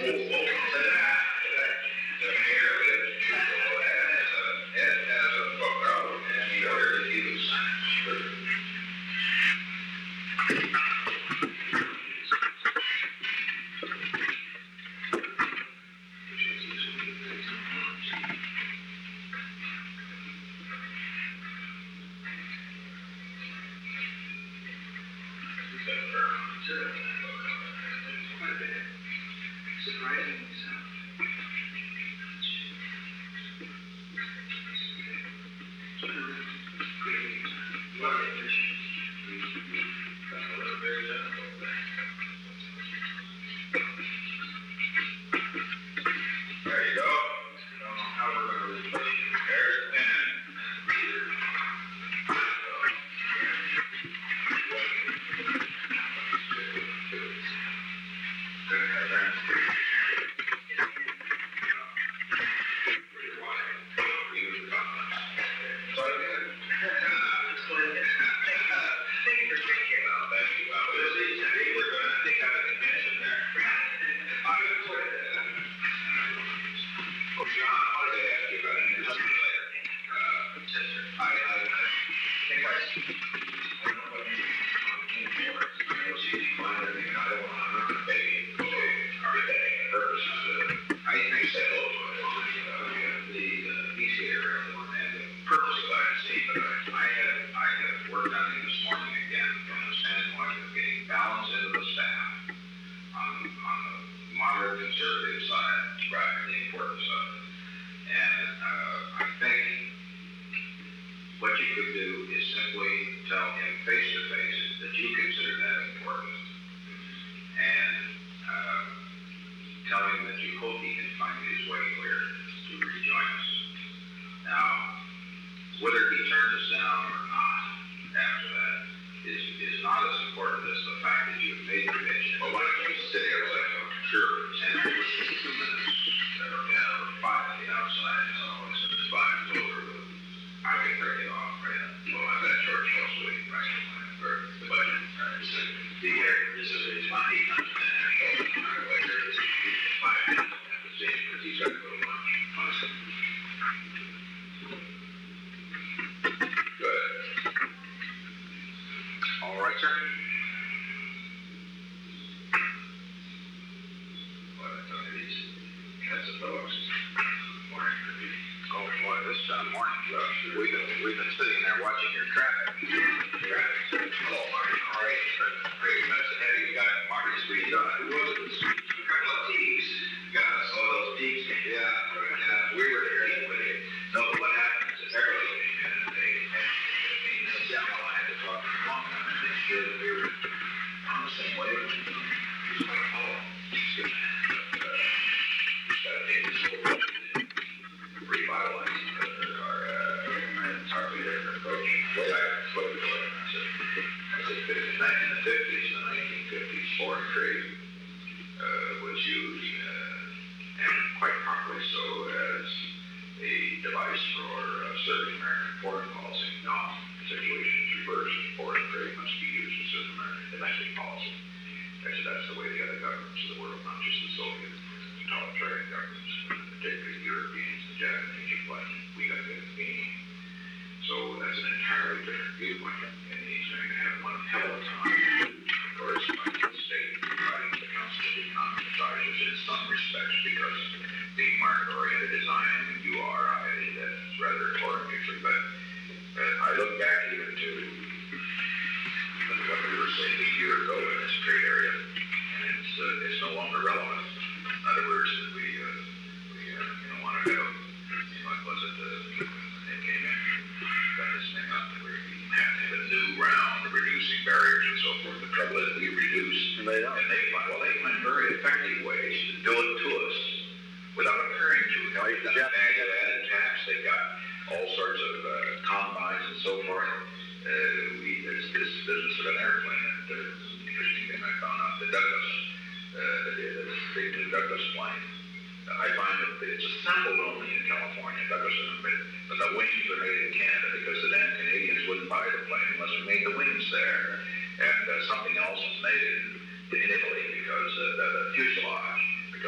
Something else is made in Italy because the fuselage, because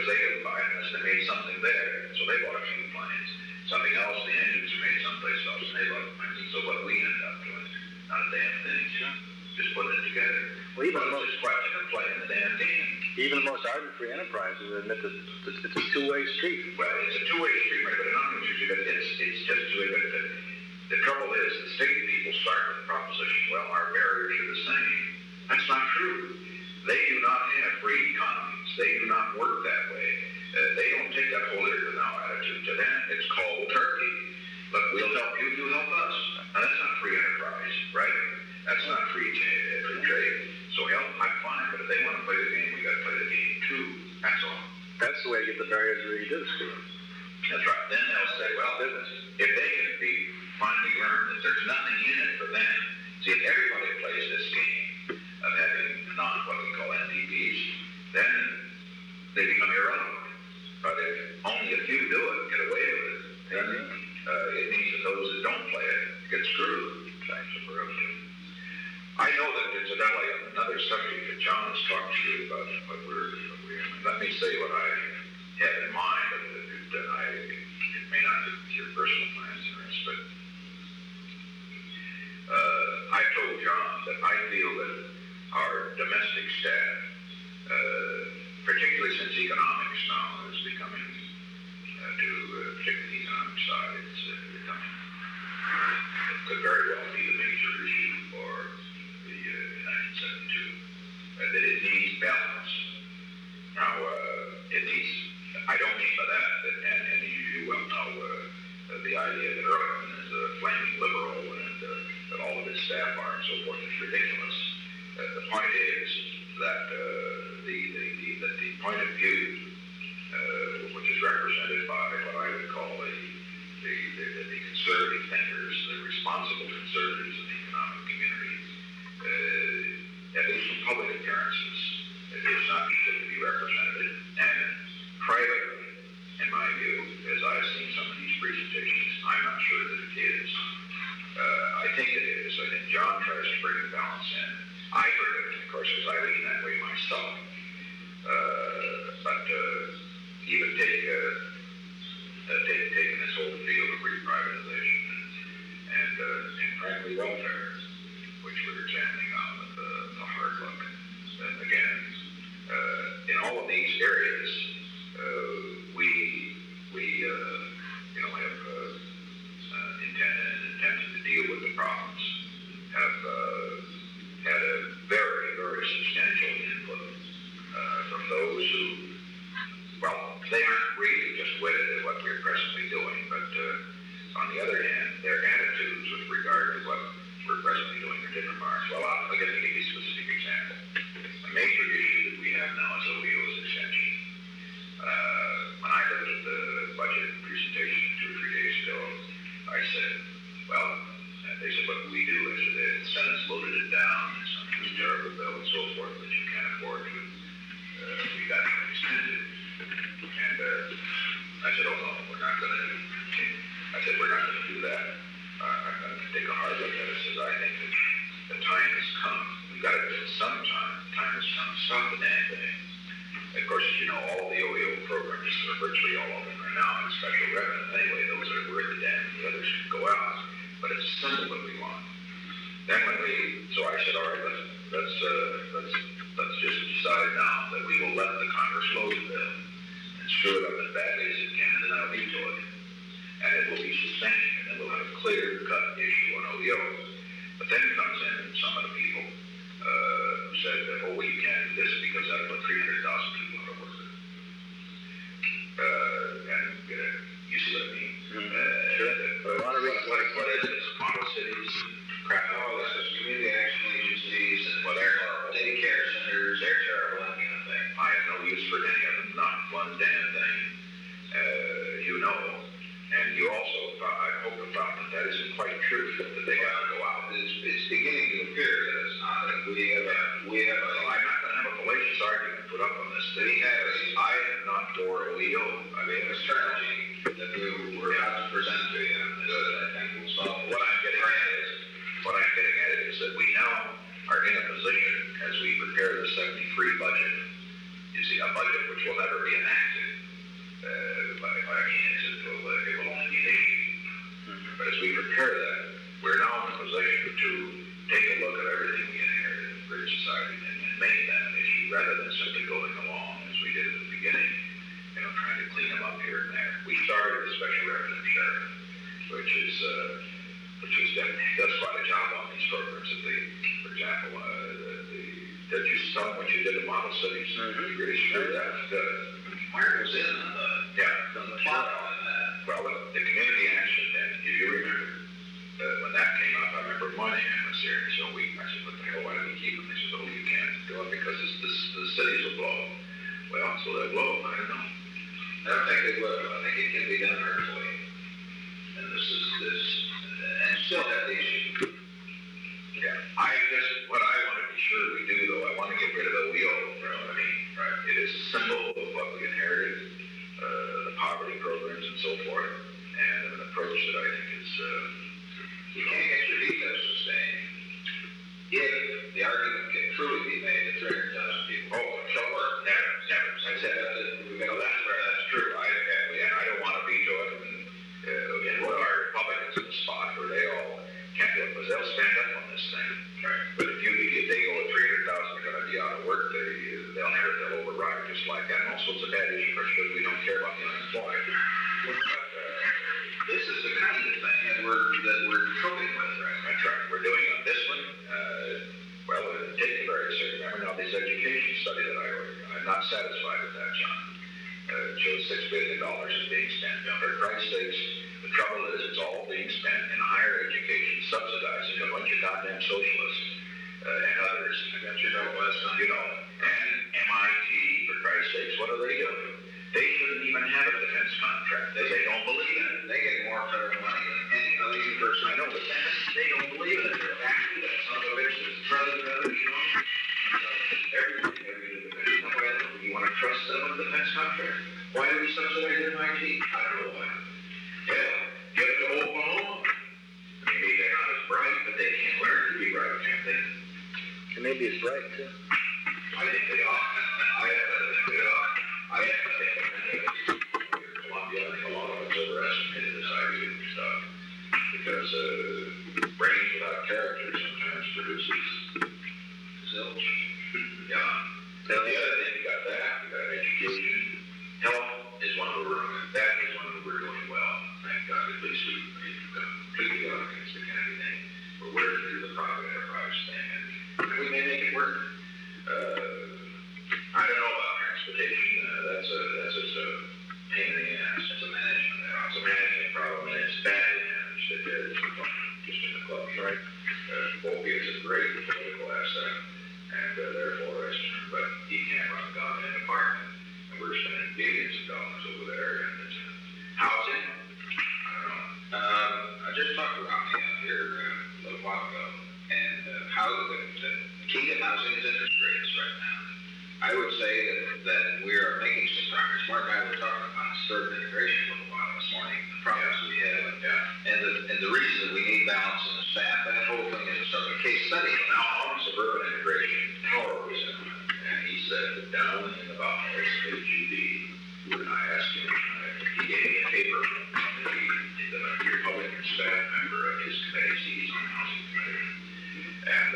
because they couldn't buy it unless they made something there. So they bought a few planes. Something else, the engines are made someplace else, and they bought planes. So what we ended up doing, not a damn thing. Just putting it together. Well, even it's just a question of playing the damn game. Even the most ardent free enterprises admit that it's a two-way street. Well, it's a two-way street, right? But it's just two-way. But the trouble is, the state people start with the proposition, well, our barriers are the same. That's not true. They do not have free economies. They do not work that way. They don't take that whole thou attitude. To them, it's cold turkey. Look, we'll help you, you help us. Now, that's not free enterprise, right? That's not free trade. So, hell, I'm fine, but if they want to play the game, we got to play the game too. That's all. That's the way to get the barriers where you do, Steve. That's right. Then they'll say, well, if they can finally learn that there's nothing in it for them. See, if everybody plays this game of having what we call NDPs, then they become irrelevant. But if only a few do it, get away with it, then it means that those that don't play it get screwed. I know that incidentally another subject that John has talked to you about, let me say what I had in mind, it may not be your personal plans and risks, but I told John that I feel that our domestic staff, particularly since economics now is becoming, particularly the economic side, it's becoming, it could very well be the major issue for the 1972, that it needs balance. Now, it needs, I don't mean by that and you well know, the idea that Ehrlichman is a flaming liberal and that all of his staff are and so forth is ridiculous. The point is that the point of view, which is represented by what I would call the conservative thinkers, the responsible conservatives in the economic community, at least from public appearances, is not needed to be represented. And privately, in my view, as I've seen some of these presentations, I'm not sure that it is. I think it is. I think John tries to bring the balance in. I bring it, of course, because I lean that way myself. But even taking this whole field of reprivatization and frankly welfare, which we're examining now with a hard look. And again, in all of these areas, we have intended to deal with the problems, have had a very, very substantial input from those who, well, they aren't really just wedded at what we're presently doing, but on the other hand, their attitudes with regard to what we're presently doing are different from ours. Well, I'll give you a specific example. A major issue that we have now is OEO's extension. When I looked at the budget presentation 2 or 3 days ago, I said, well, they said, what do we do? I said, the Senate's loaded it down, it's a terrible bill and so forth, but you can't afford to. We got to extend it. And I said, oh no, we're not going to. I said, we're not going to do that. I'm going to take a hard look at it. I said, I think that the time has come. We've got to do it sometime. The time has come to stop the damn thing. And of course, as you know, all the OEO programs are virtually all of them right now in special revenue. Anyway, those are worth the damn. The others should go out. But it's a symbol that we want. Then so I said, all right, let's just decide now that we will let the Congress load the bill and screw it up as badly as it can, and then I'll veto it. And it will be sustained, and then we'll have a clear-cut issue on OEO. But then comes in some of the people who said that, oh, you can't do this because that'll put 300,000 people out of work. And you see what I mean? Sure. What is this? Model cities, crap. Oh, this is community action agencies, and Well, they're horrible. daycare centers, they're terrible, that kind of thing. I have no use for any of them, not one damn thing. You know, and you also, I hope you found that isn't quite true, that they got to go out. It's beginning to appear that it's not. I'm not going to have a fallacious argument put up on this. I am not for OEO. I mean, a strategy that we were about to present to you, I think will solve What I'm getting at is that we now are in a position as we prepare the 73 budget, you see, a budget which will never be enacted, repair that, we're now in a position to take a look at everything we inherited in the Bridge Society and make that an issue rather than simply going along as we did at the beginning, trying to clean them up here and there. We started with special revenue sheriff, which does quite a job on these programs. For example, did you stop what you did in model cities? You really screwed that. Mark was in on the plot on that. Well, the community action, and you remember when that came up, I remember Moynihan was here, so I said, what the hell, why do we keep them? They said, oh, you can't do it because the cities will blow. Well, so they'll blow, I don't know. I don't think they will. I think it can be done virtually. And and still have the issue. Yeah, what I want to be sure we do, though, I want to get rid of the wheel, right? It is a symbol of what we inherited, the poverty programs and so forth, and an approach that I think is, you can't get your veto sustained if the argument can truly be made that 300,000 people. oh, sure, never. I said, that's true. I don't want to veto it, and put our Republicans in the spot where they all can't do it, because they'll stand up on this thing. Right. But if they go with 300,000 are going to be out of work, they'll override just like that. And also, it's a bad issue because we don't care about the unemployed. This is the kind of thing that we're coping with, right? That's right. We're doing on this one. Well, take the very serious. Remember now this education study that I ordered. I'm not satisfied with that, John. It shows $6 billion is being spent. Now, for Christ's sakes, the trouble is it's all being spent in higher education, subsidizing a bunch of goddamn socialists and others. I got your note last time. And MIT, for Christ's sakes, what are they doing? They shouldn't even have a defense contract. They don't believe in it. They get more federal money than any other university. I know, but they don't believe in it. They're actually that son of a bitch is president of the everything they do defense contract. You want to trust them with a defense contract? Why do we subsidize MIT? I don't know why. Yeah, give it to Oklahoma. Maybe they're not as bright, but they can't learn to be bright, can't they? And maybe it's right, too. I think they are. I think Columbia, I think a lot of us overestimated this idea and stuff. Because brains without character sometimes produces zilch. Yeah. Now the other thing, you got education. Health is one where we're doing well. Thank God, at least we've completely gone against the Kennedy thing. We're working through the private enterprise thing, and we may make it work. I don't know about transportation. That's just a pain in the ass. It's a management problem, and it's badly managed. It's just in the clubs, right? Opiates is a great political asset, and therefore, but he can't run a goddamn department. And we're spending billions of dollars over there, and it's housing. I don't know. I just talked to Romney out here a little while ago, and how the key to housing is interest rates right now. I would say that we are making some progress. Mark and I were talking about suburban integration for a while this morning, the progress we have, and the reason that we need balance in the staff. That whole thing is a sort of a case study. Now, on suburban integration, Howard was in on it, and he said that down in about SHUD, when I asked him, he gave me a paper from the Republican staff member of his committee, he's on the housing committee, and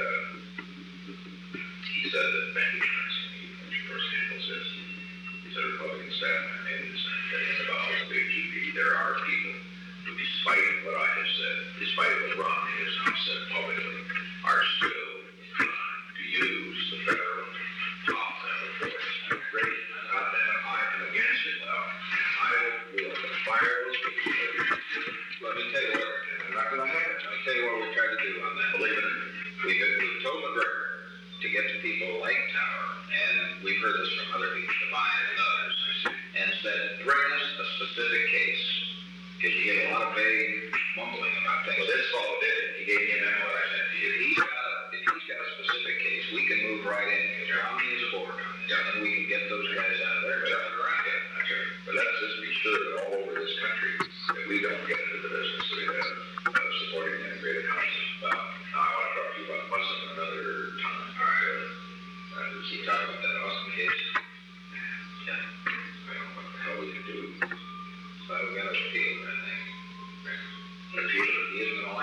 he said that Benny first handles this. He said Republican staff made this in about SHUD, there are people who, despite what I have said, despite what Romney has now said publicly, are still trying to use the federal top level force and great. I am against it. Well, I will fire those people. Let me tell you what, I'm not going to have it. let me tell you what we tried to do on that. Believe it. We've told McGregor to get to people like Tower, and we've heard this from other people, Devine and others, and said, bring us a specific case, because you get a lot of vague mumbling about things. Well, this fellow did it. He gave me an memo I sent to you. If he's got a specific case, we can move right in, because Romney is aboard on this, and we can get those guys out of there and turn it around. Yeah, that's right. But let's just be sure that all over this country that we don't get into the business of supporting integrated housing. Well, now I want to talk to you about busing another time. All right. You talk about that Austin case. Yeah. I don't know what the hell we can do. So we got to appeal, I think. Appeal. He isn't going to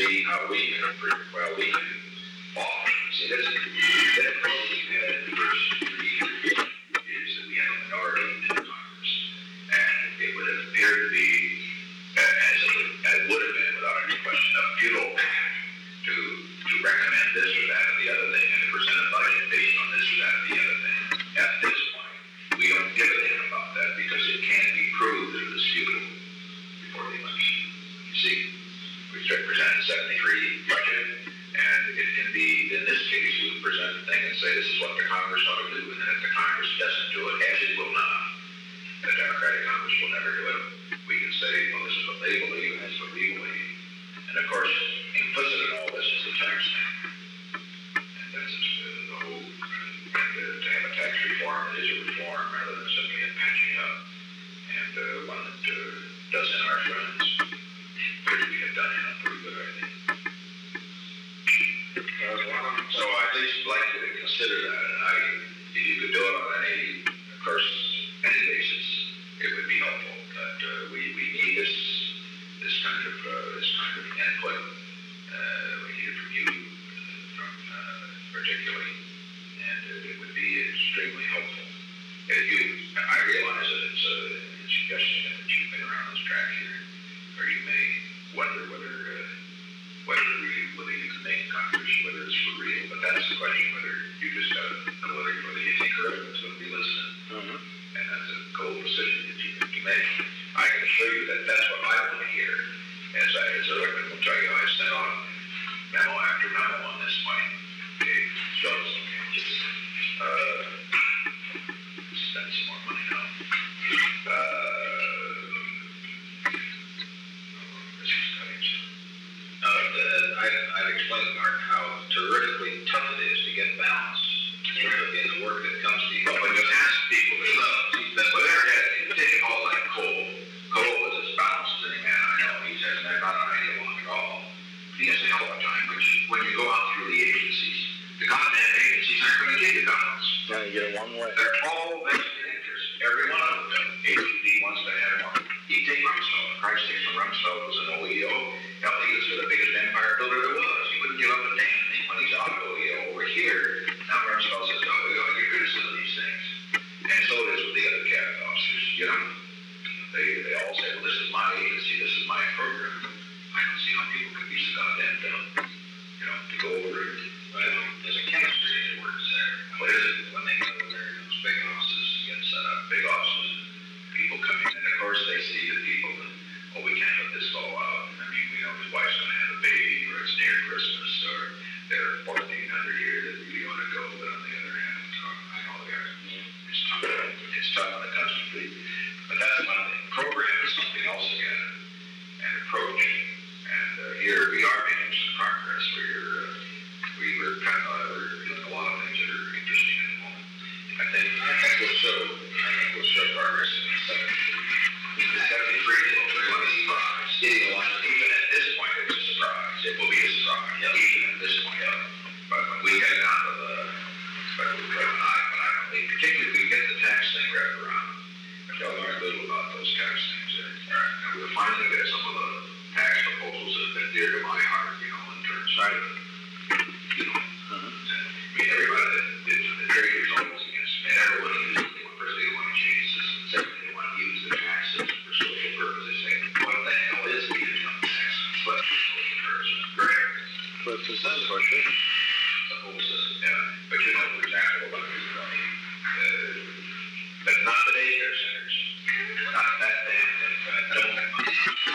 see how we can improve. Well, we can offer. See, this is difficult. We've had the first 3 years that we have a minority in Congress, and it would appear to be, as it would have been without any question, a futile act to recommend this or that or the other thing and to present a budget based on this or that or the other thing. At this point, we don't give a damn about that because it can't be proved that it was futile before the election. You see, we present a 73 budget, and it can be, in this case, we present the thing and say this is what the Congress ought to do, and then if the Congress doesn't do it, as it will not, the Democratic Congress will never do it, we can say, well, this is what they believe, and this is what we believe. And of course, implicit in all this is the tax thing. And that's the whole, to have a tax reform that is a reform rather than simply a patching up, and one that doesn't our friends. We have done enough pretty good, I think. So I'd at least like you to consider that, and if you could do it on any, of course, any basis, it would be helpful. But we need this kind of input. We need it from you, particularly, and it would be extremely helpful. I realize that it's a suggestion that you've been around this track here, or you may wonder whether you can make Congress, whether it's for real. But that's the question: whether you just whether you think everyone's going to be listening, and that's a cold decision that you have to make. I can assure you that that's what I want to hear. As Ehrlichman will tell you, I sent on memo after memo on this point. Okay, so spend some more money now. I've explained, Mark, how terrifically tough it is to get balance in the work that comes to you. But when you ask people, they're taking all like Cole. Cole is as balanced as any man I know. He says, they're not an ideologue at all. He has a hell of a time. But when you go out through the agencies, the goddamn agencies aren't going to give you balance. No, you get it one way. They're all vested interest. Every one of them. AGD wants to have more. You take Rumsfeld. Christ takes from Rumsfeld was an OEO. Hell, he was the biggest empire builder there was. He wouldn't give up a damn thing when he's out of OEO. Over here, now Rumsfeld says, no, we got to get rid of some of these things. And so it is with the other cabinet officers. You know, they all say, well, this is my agency, this is my program. I don't see how people could be so goddamn dumb, to go over it. Well, there's a chemistry that works there. What is it? When they go there, those big offices get set up, big offices, people come in, and of course they see the people, and, we can't let this go out. I mean, we know his wife's going to have a baby, or it's near Christmas, or they're 1,400 here that really want to go, but on the other hand, I know it's tough. It's tough on the country. But that's one thing. Program is something else again, and approach. And here we are making some progress. We're doing a lot of things that are interesting at the moment. I think we'll show progress in the 73. Even at this point, it's a surprise. It will be a surprise. Yeah. Even at this point, but when we get down to particularly if we get the tax thing wrapped around. If y'all learn a little about those tax things, and we'll finally get some of the tax proposals that have been dear to my heart, in terms of, I mean, everybody, the traders always against me, and everyone uses it. First, they want to change the system. Second, they want to use the tax system for social purposes. They say, what the hell is the income tax? What's the social purpose? Great. What's the sense for it? The whole system, But for example, about but not the daycare centers. Not that damn thing. Don't have money.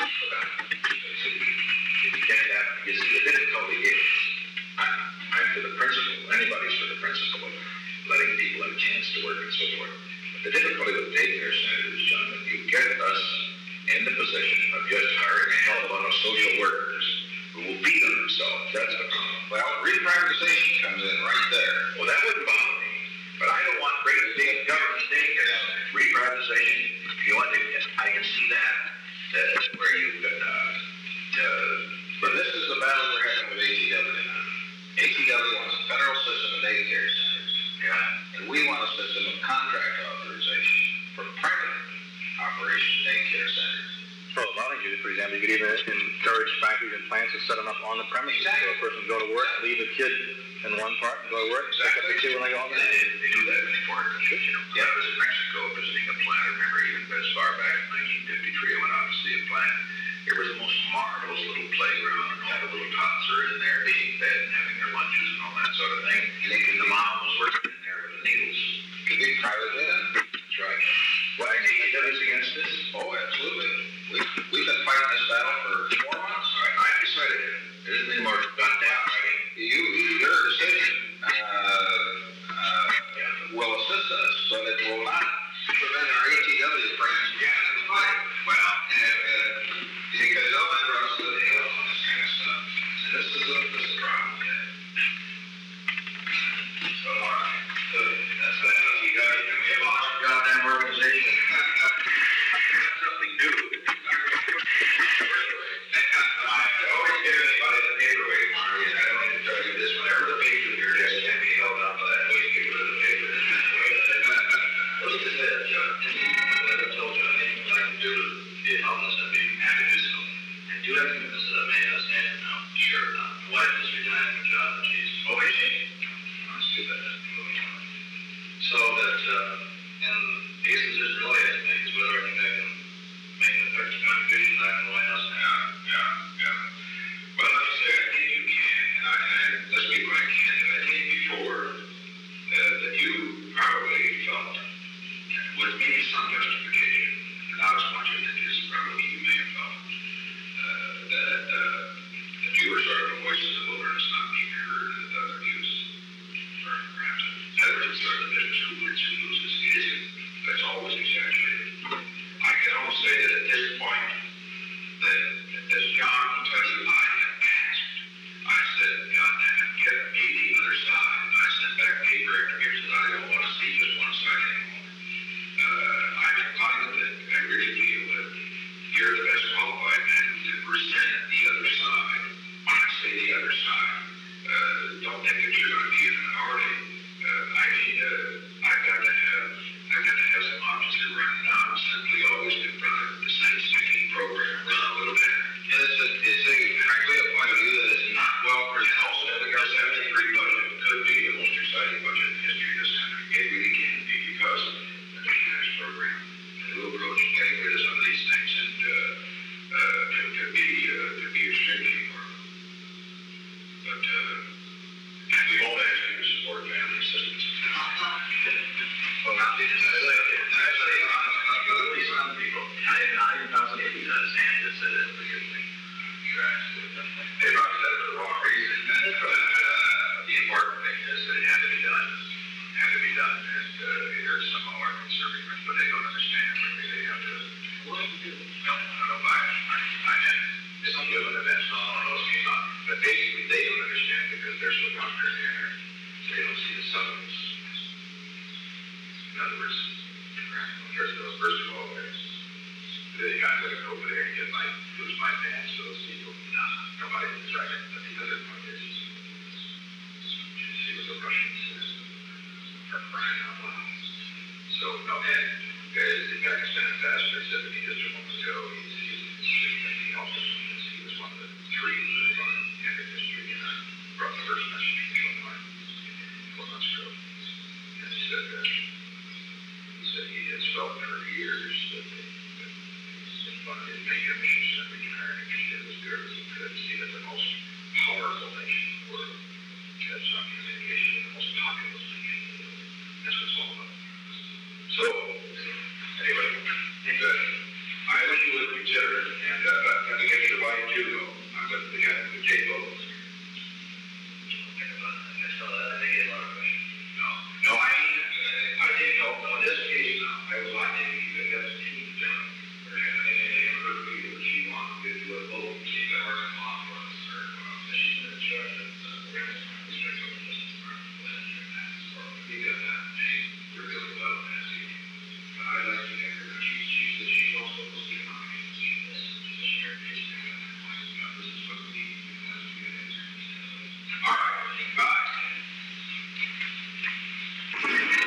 If you get that, you see the difficulty is, I'm for the principle, anybody's for the principle of letting people have a chance to work and so forth. But the difficulty with daycare centers, John, that you get us in the position of just hiring a hell of a lot of social workers who will feed on themselves. That's the problem. Well, reprivatization comes in right there. Well, that wouldn't bother me. But I don't want great big government daycare centers. Reprivatization, if you want to, I can see that. Where you can, but this is the battle we're having with ATW now. ATW wants a federal system of daycare centers. Yeah. And we want a system of contract authorization for private operation daycare centers. Well, as long as you for example, you could even encourage factories and plants to set them up on the premises. Exactly. So a person can go to work, leave a kid in one part, and go to work, pick up the kid when they go home. They do that in foreign countries, you know. I was in Mexico visiting a plant. I remember even as far back in 1953, I went out to see a plant. There was the most marvelous little playground, and all the little tots are in there being fed and having their lunches and all that sort of thing. And the mom was working in there with the needles. Could be privately done. That's right. Well, I need evidence against this. Oh, absolutely.